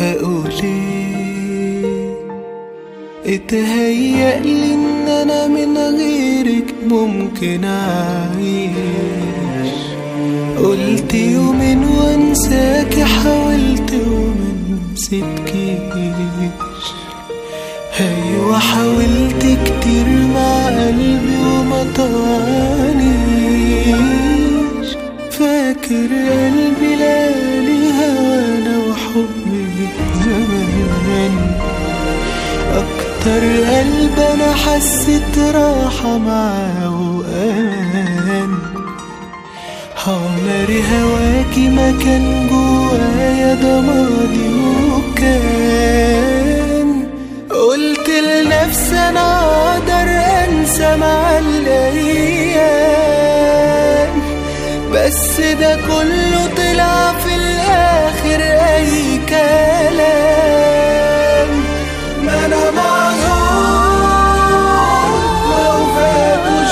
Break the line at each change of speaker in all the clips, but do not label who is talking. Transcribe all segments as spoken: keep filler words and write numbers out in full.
هقولي اتهيألي ان انا من غيرك ممكن اعيش. قلت يومين وانساكي، حاولت ومنسيتكيش. ايوه حاولت كتير مع قلبي وما طوانيش. فاكر قلبي لالي هوانا وحبي زمان. اكتر قلب انا حسيت راحة معاه وامان. ناري هواكي ما كان جوايا ده ماضي وكان. قلت لنفسي انا اقدر انسى مع الايام، بس ده كله طلع في الاخر اي كلام. ما انا معذور لو فاتوا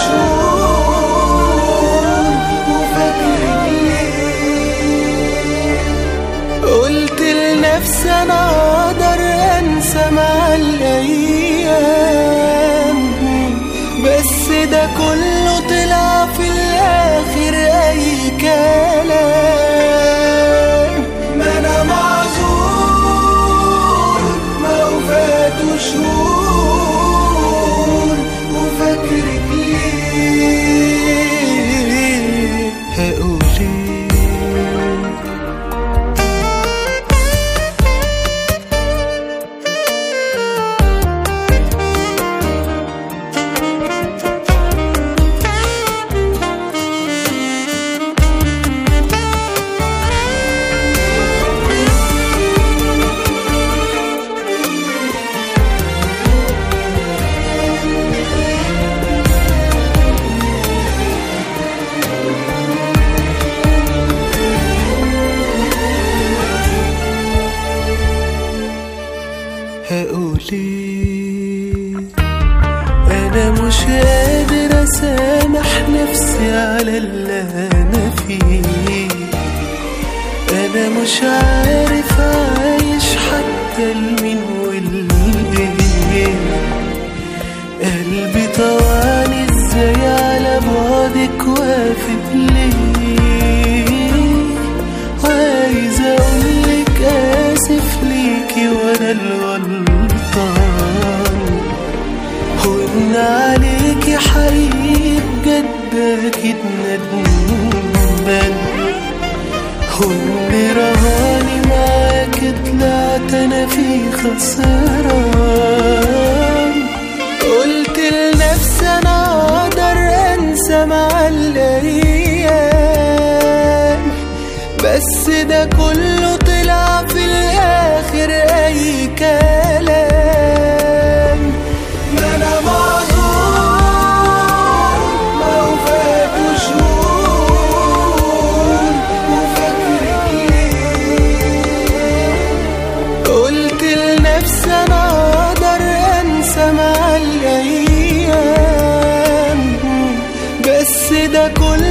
شهور وفاكرك ليه. قلت لنفسي انا اقدر انسى مع الايام، بس ده كله طلع في الاخر اي كلام. ما انا معذور لو فاتوا شهور وفاكرك ليه. هقولي هقولي انا مش قادر اسامح نفسي على اللي انا فيه. انا مش عارف عايش حتى المين والايه. قلبي طوعني ازاي على بعدك وافق ليه. عايز اقولك اسف ليكي وانا الغلطان، وان عليكي حقيقي بجد اكيد ندمان. وان رهاني معاك طلعت انا في خسران. قلت لنفسي انا اقدر انسى مع الايام، بس ده كله طلع في الاخر اي كلام. ما انا معذور لو فاتوا شهور وفاكرك ليه. قلت لنفسي انا اقدر انسى مع الايام، بس ده كله